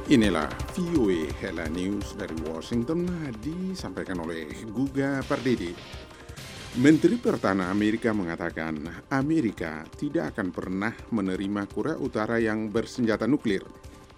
Inilah VOA Headline News dari Washington disampaikan oleh Guga Pardede. Menteri Pertahanan Amerika mengatakan Amerika tidak akan pernah menerima Korea Utara yang bersenjata nuklir.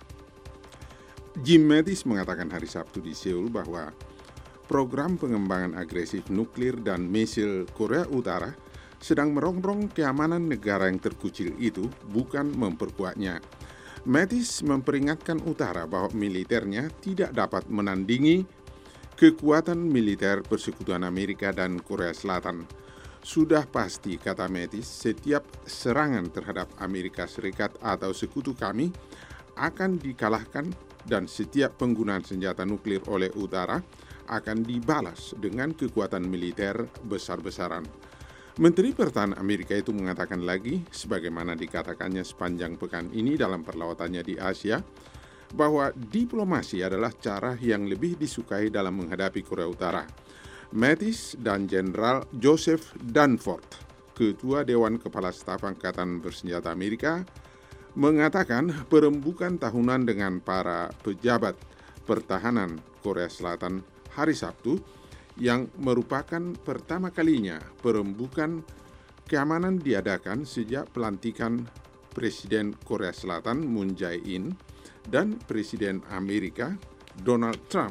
Jim Mattis mengatakan hari Sabtu di Seoul bahwa program pengembangan agresif nuklir dan misil Korea Utara sedang merongrong keamanan negara yang terkucil itu, bukan memperkuatnya. Mattis memperingatkan Utara bahwa militernya tidak dapat menandingi kekuatan militer persekutuan Amerika dan Korea Selatan. Sudah pasti, kata Mattis, setiap serangan terhadap Amerika Serikat atau sekutu kami akan dikalahkan dan setiap penggunaan senjata nuklir oleh Utara akan dibalas dengan kekuatan militer besar-besaran. Menteri Pertahanan Amerika itu mengatakan lagi, sebagaimana dikatakannya sepanjang pekan ini dalam perlawatannya di Asia, bahwa diplomasi adalah cara yang lebih disukai dalam menghadapi Korea Utara. Mattis dan Jenderal Joseph Dunford, Ketua Dewan Kepala Staf Angkatan Bersenjata Amerika, mengatakan perembukan tahunan dengan para pejabat pertahanan Korea Selatan hari Sabtu yang merupakan pertama kalinya perembukan keamanan diadakan sejak pelantikan Presiden Korea Selatan Moon Jae-in dan Presiden Amerika Donald Trump.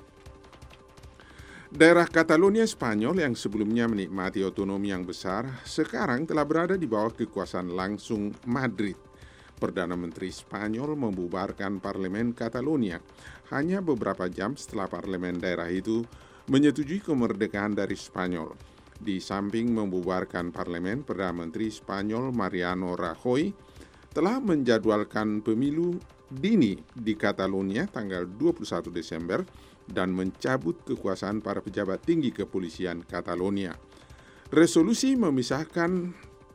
Daerah Catalonia Spanyol yang sebelumnya menikmati otonomi yang besar sekarang telah berada di bawah kekuasaan langsung Madrid. Perdana Menteri Spanyol membubarkan Parlemen Catalonia hanya beberapa jam setelah parlemen daerah itu menyetujui kemerdekaan dari Spanyol. Di samping membubarkan parlemen, Perdana Menteri Spanyol Mariano Rajoy telah menjadwalkan pemilu dini di Catalonia tanggal 21 Desember dan mencabut kekuasaan para pejabat tinggi kepolisian Catalonia. Resolusi memisahkan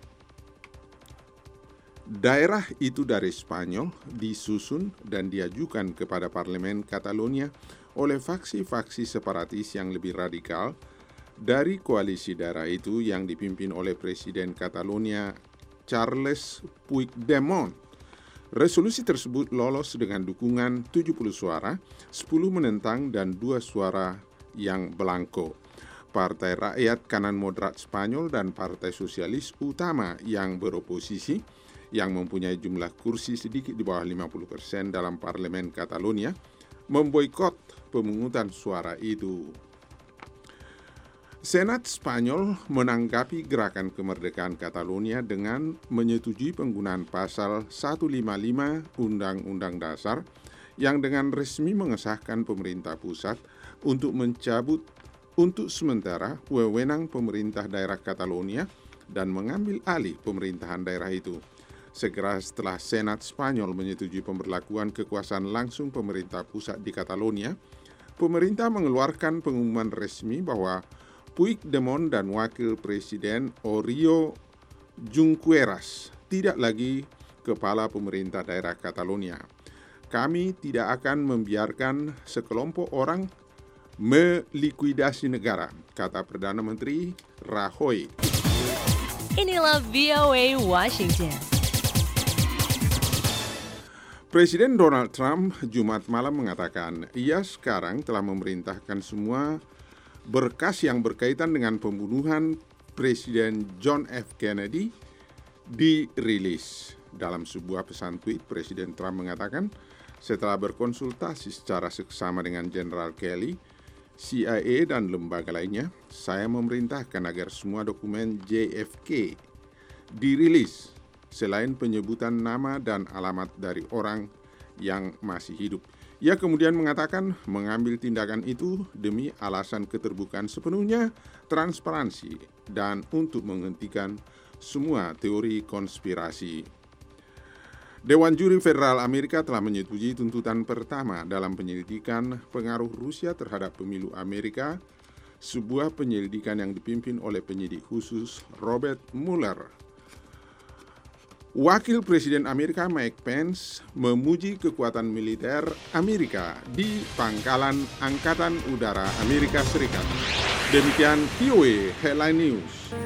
daerah itu dari Spanyol disusun dan diajukan kepada Parlemen Catalonia oleh faksi-faksi separatis yang lebih radikal dari koalisi daerah itu yang dipimpin oleh Presiden Catalonia Charles Puigdemont. Resolusi tersebut lolos dengan dukungan 70 suara, 10 menentang dan 2 suara yang belangko. Partai Rakyat Kanan Moderat Spanyol dan Partai Sosialis Utama yang beroposisi, yang mempunyai jumlah kursi sedikit di bawah 50% dalam Parlemen Catalonia, memboikot pemungutan suara itu. Senat Spanyol menanggapi gerakan kemerdekaan Catalonia dengan menyetujui penggunaan pasal 155 Undang-Undang Dasar yang dengan resmi mengesahkan pemerintah pusat untuk mencabut untuk sementara wewenang pemerintah daerah Catalonia dan mengambil alih pemerintahan daerah itu. Segera setelah Senat Spanyol menyetujui pemberlakuan kekuasaan langsung pemerintah pusat di Catalonia, pemerintah mengeluarkan pengumuman resmi bahwa Puigdemont dan Wakil Presiden Oriol Junqueras tidak lagi kepala pemerintah daerah Catalonia. Kami tidak akan membiarkan sekelompok orang melikuidasi negara, kata Perdana Menteri Rajoy. Inilah VOA Washington. Presiden Donald Trump Jumat malam mengatakan ia sekarang telah memerintahkan semua berkas yang berkaitan dengan pembunuhan Presiden John F. Kennedy dirilis. Dalam sebuah pesan tweet, Presiden Trump mengatakan setelah berkonsultasi secara seksama dengan Jenderal Kelly, CIA dan lembaga lainnya, saya memerintahkan agar semua dokumen JFK dirilis selain penyebutan nama dan alamat dari orang yang masih hidup. Ia kemudian mengatakan mengambil tindakan itu demi alasan keterbukaan sepenuhnya, transparansi, dan untuk menghentikan semua teori konspirasi. Dewan Juri Federal Amerika telah menyetujui tuntutan pertama dalam penyelidikan pengaruh Rusia terhadap pemilu Amerika, sebuah penyelidikan yang dipimpin oleh penyidik khusus Robert Mueller. Wakil Presiden Amerika Mike Pence memuji kekuatan militer Amerika di Pangkalan Angkatan Udara Amerika Serikat. Demikian VOA Headline News.